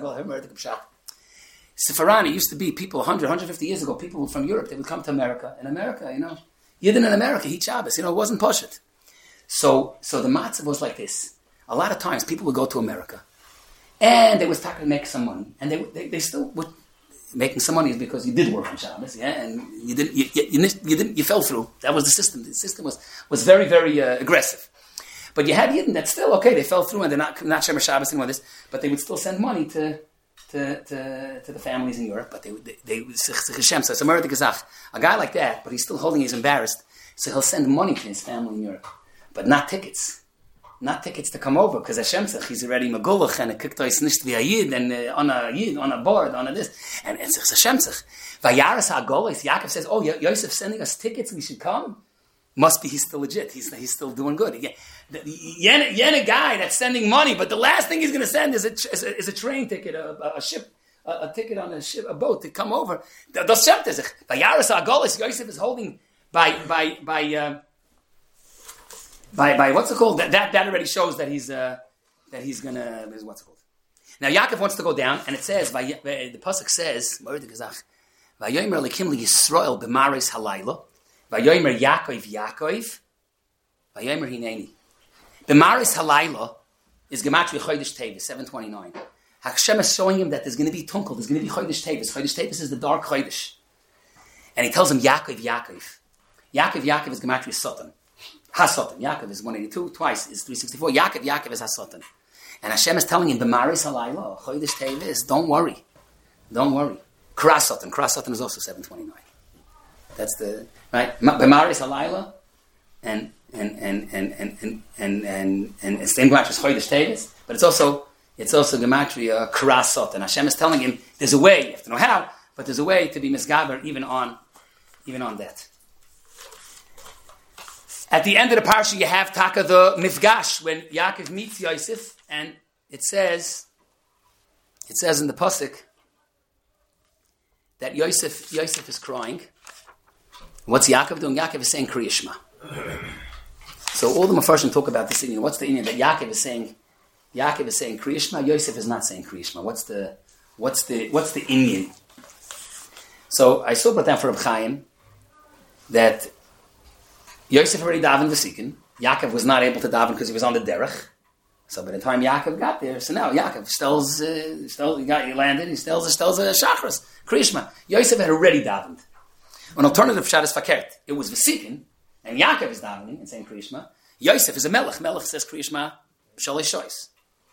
Sefarani used to be people one hundred, one hundred fifty years ago. People from Europe, they would come to America. In America, you know, Yidden in America, he Shabbos. You know, it wasn't Poshet. So so the matzah was like this. A lot of times people would go to America, and they was talking to make some money, and they they, they still would. Making some money is because you did work on Shabbos, yeah, and you didn't, you, you, you didn't, you fell through. That was the system. The system was was very, very uh, aggressive. But you had Yidden that still okay. They fell through and they're not not Shemer Shabbos anymore. This, but they would still send money to to to, to the families in Europe. But they would they, they would so a guy like that, but he's still holding. He's embarrassed, so he'll send money to his family in Europe, but not tickets. Not tickets to come over, because Hashem says he's already magulach and a kiktois nicht via yid and uh, on a yid, on a board, on a this. And it's Hashem says, Vayaras HaGolis, Yaakov says, oh, Yosef sending us tickets, we should come? Must be he's still legit. He's he's still doing good. Yen a guy that's sending money, but the last thing he's going to send is a, is a, is a train ticket, a, a ship, a, a ticket on a ship, a boat to come over. Das Shem says, Vayaras HaGolis, Yosef is holding by, by, by, uh, By by what's it called? That that, that already shows that he's uh, that he's gonna what's it called? Now Yaakov wants to go down, and it says the pasuk says Vayomer lekim Yisrael b'maris halayla Vayomer Yaakov Yaakov Vayomer hineni. B'maris halayla is gematria chodesh tevis seven twenty nine. Hashem is showing him that there's going to be tunkel. There's going to be chodesh tevis. Chodesh tevis is the dark chodesh, and he tells him Yaakov Yaakov. Yaakov Yaakov is gematria Satan. HaSatan. Yaakov is one eighty-two, twice is three sixty-four. Yaakov, Yaakov is HaSatan. And Hashem is telling him, B'maris halayla, chodesh tevis, don't worry. Don't worry. Kras Satan. Kras Satan is also seven twenty-nine. That's the, right? B'maris halayla, and, and, and, and, and, and, and, and, and it's same gematria as chodesh tevis, but it's also, it's also gematria Kras Satan. Hashem is telling him, there's a way, you have to know how, but there's a way to be misgaber even on, even on that. At the end of the parsha, you have Taka the Mifgash, when Yaakov meets Yosef, and it says, it says in the pasuk that Yosef, Yosef is crying. What's Yaakov doing? Yaakov is saying Kriya Shema. So all the Mefarshim talk about this Indian. What's the Indian that Yaakov is saying? Yaakov is saying Kriya Shema. Yosef is not saying Kriya Shema. What's the what's the what's the Indian? So I saw brought down for Reb Chaim that Yosef already davened v'sikin. Yaakov was not able to daven because he was on the derech. So by the time Yaakov got there, so now Yaakov stells, uh, stells he got he landed, he stells, stells a shachris, kriyishma. Yosef had already davened. An alternative shot is fakert. It was v'sikin, and Yaakov is davening and saying kriyishma. Yosef is a melech. Melech says kriyishma shalish shois.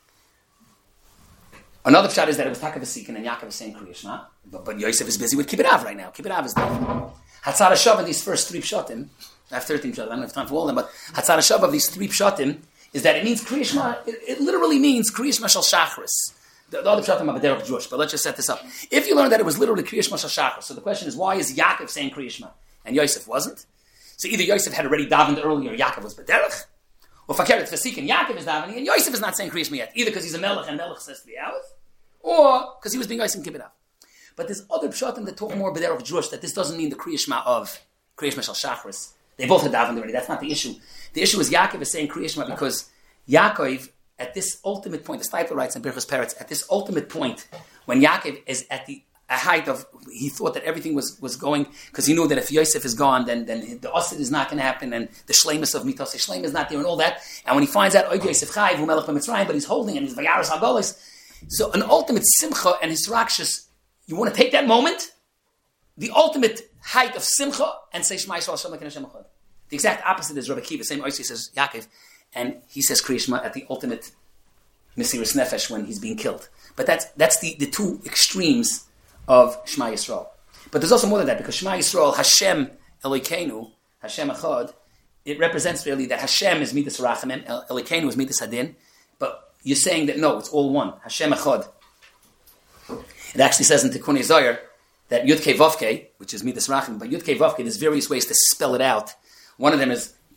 Another shot is that it was taka v'sikin and Yaakov is saying kriyishma, but, but Yosef is busy with kibbut av right now. Kibbut av is davening. Hatzara shav in these first three pshatim. I have thirteen pshatim. I don't have time for all of them, but Hatzara Shav of these three pshatim is that it means Kriya Shema. It, it literally means Kriya Shema Shal Shachris. The, the other pshatim are Derech Jewish, but let's just set this up. If you learn that it was literally Kriya Shema Shal Shachris, so the question is, why is Yaakov saying Kriya Shema and Yosef wasn't? So either Yosef had already davened earlier, or Yaakov was B'derech, or Fakeret V'sikin, Yaakov is davening, and Yosef is not saying Kriya Shema yet, either because he's a melech and melech says to the Aleph, or because he was being Yosef Kibbut Av. But there's other pshatim that talk more B'derech Jewish, that this doesn't mean the Kriya Shema of Kriya Shema Shal Shachris. They both had davened already. That's not the issue. The issue is Yaakov is saying Kriya Shema because Yaakov, at this ultimate point, the Stipler writes in Birchas Peretz, at this ultimate point, when Yaakov is at the a height of, he thought that everything was, was going, because he knew that if Yosef is gone, then, then the Osid is not going to happen, and the Shleimus of Mitos Shleim is not there, and all that. And when he finds out, Oy Yosef Chai, Hu Melech B'Mitzrayim, but he's holding, and he's Vayaras HaGolis. So an ultimate Simcha and Hisrakshus, you want to take that moment, the ultimate height of Simcha, and say Shema Yisrael Hashem Elokeinu Hashem Echad. The exact opposite is Rabbi Akiva. Same Oisi says Yaakov, and he says Kriya Shema at the ultimate Mesiras Nefesh when he's being killed. But that's that's the, the two extremes of Shema Yisrael. But there's also more than that, because Shema Yisrael, Hashem Elokeinu, Hashem Echad, it represents really that Hashem is Midas Rachamim, Elokeinu is Midas Hadin, but you're saying that no, it's all one. Hashem Echad. It actually says in Tikkun Zohar that Yud Kei Vav Kei, which is Midas Rachamim, but Yud Kei Vav Kei, there's various ways to spell it out. One of them is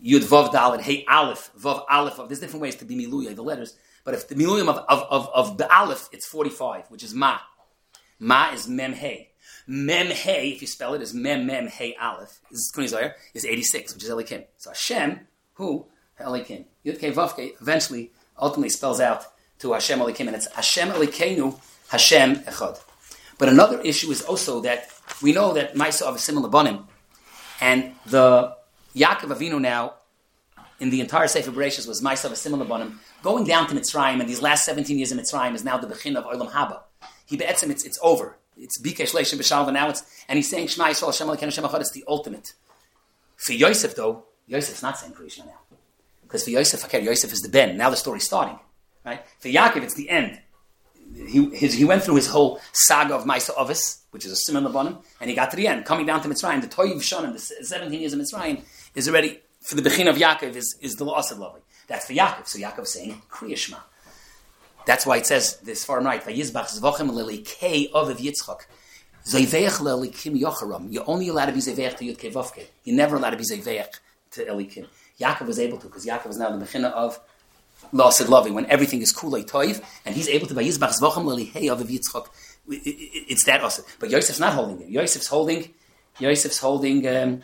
Yud Vav Dal and Hey Aleph, Vav Aleph. There's different ways to be Miluya, the letters. But if the Miluyim of, of, of, of the Aleph, it's forty-five, which is Ma. Ma is Mem Hey. Mem Hey, if you spell it, is Mem Mem Hey Aleph. This is is eighty-six, which is Elikim. So Hashem, who? Elikim. Yud Kei Vav Kei eventually, ultimately spells out to Hashem Elikim, and it's Hashem Elikeinu, Hashem Echad. But another issue is also that we know that Maisa of a similar Banim, and the Yaakov Avinu now, in the entire Sefer Bereshis, was Maisa of a similar Banim, going down to Mitzrayim, and these last seventeen years in Mitzrayim is now the Bechin of Olam Haba. He be'etzim, it's, it's over. It's Bikesh Leishim B'Shalva now, it's, and he's saying Shema Yisrael Hashem Elokeinu Hashem Echad, it's the ultimate. For Yosef though, Yosef's not saying Krishna now. Because for Yosef, okay, Yosef is the Ben, now the story's starting. Right? For Yaakov, it's the end. He, his, he went through his whole saga of Maisa Ovis, which is a similar Banim, and he got to the end, coming down to Mitzrayim, the Toiv Shonim, the seventeen years of Mitzrayim, is already, for the Bechin of Yaakov, is, is the La'asad Lavi. That's for Yaakov. So Yaakov is saying, Kriya Shema. That's why it says this far right, Vayizbach Zvochem Lili Kei Oviv Yitzchak. Zayveach Lelikim Yocharam. You're only allowed to be Zayveach to Yud Kei Vavke. You're never allowed to be Zayveach to Elikim. Yaakov was able to, because Yaakov is now the Bechin of La'asad Lavi, when everything is Kulei Toiv, and he's able to Vayizbach Zvochem Lili Kei Oviv Yitzchak. It's that also. But Yosef's not holding it. Yosef's holding, Yosef's holding, um,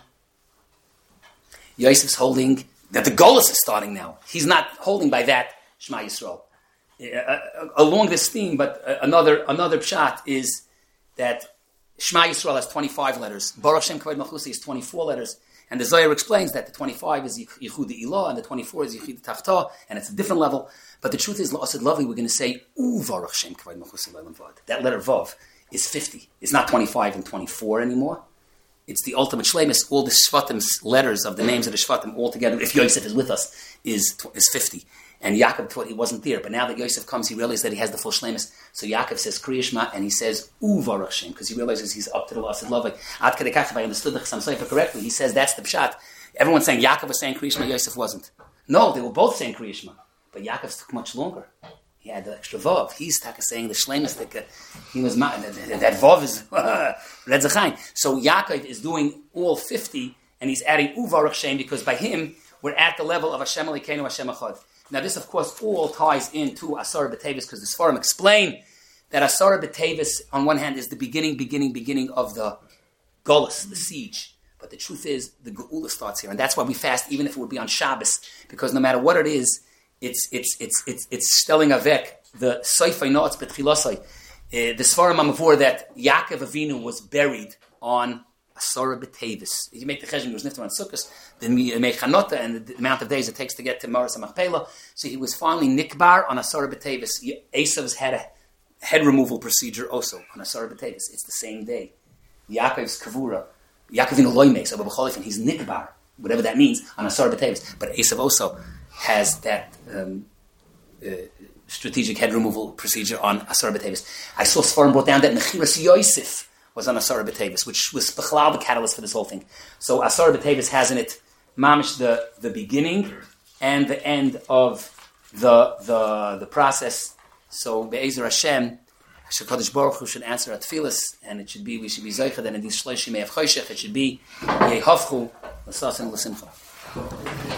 Yosef's holding that the Golus is starting now. He's not holding by that Shema Yisrael. Uh, along this theme, but uh, another another pshat is that Shema Yisrael has twenty-five letters. Baruch Shem Kavod Malchusi is twenty-four letters. And the Zohar explains that the twenty-five is Yichud Ilah and the twenty-four is Yichud Tachta, and it's a different level. But the truth is, La'asad Lavi, we're going to say, U Baruch Shem Kavod Malchusi Leilam Vad. That letter Vav is fifty. It's not twenty-five and twenty-four anymore. It's the ultimate shleimus. All the Shvatim's letters of the names of the Shvatim all together, if Yosef is with us, is is fifty. And Yaakov thought he wasn't there. But now that Yosef comes, he realizes that he has the full shleimus. So Yaakov says Kriya Shema, and he says U Baruch Shem, because he realizes he's up to the La'asad Lavi. Ad Kedei Kach, if I understood the Chassam Sofer correctly, he says that's the pshat. Everyone's saying Yaakov was saying Kriya Shema, Yosef wasn't. No, they were both saying Kriya Shema. But Yaakov's took much longer. He had the extra Vav. He's saying the shleimus that uh, he was, that, that Vav is Red Zachain. So Yaakov is doing all fifty, and he's adding U Baruch Shem, because by him, we're at the level of Hashem Elokeinu Hashem Echad. Now this, of course, all ties into Asara B'Tevis, because the Sfarim explain that Asara B'Tevis, on one hand, is the beginning, beginning, beginning of the Golus, the siege. But the truth is, the Geula starts here, and that's why we fast, even if it would be on Shabbos, because no matter what it is, it's it's it's it's it's stelling avek the Seifei Noatz B'Tchilasai. The Sfarim Amavur that Yaakov Avinu was buried on Asara B'Tevis. You make the cheshbon, he was nifter on Sukkot, then you make Chanota, and the amount of days it takes to get to Maras HaMachpelah. So he was finally nikbar on Asara B'Tevis. Esav's had a head removal procedure also on Asara B'Tevis. It's the same day. Yaakov's Kavura, Yaakov Avinu loy makes, but b'cholifin, he's nikbar, whatever that means, on Asara B'Tevis. But Esav also has that um, uh, strategic head removal procedure on Asara B'Tevis. I saw Sfarim brought down that Mechiras Yosef was on Asara B'Tevis, which was Bechlal, the catalyst for this whole thing. So Asara B'Tevis has in it mamish the, the beginning and the end of the the the process. So Be'ezer Hashem, HaKadosh Baruch Hu should answer our tefillas, and it should be, we should be zeicha, that in these shloshim me'av choshech, it should be Yehavchu l'sasin l'simcha.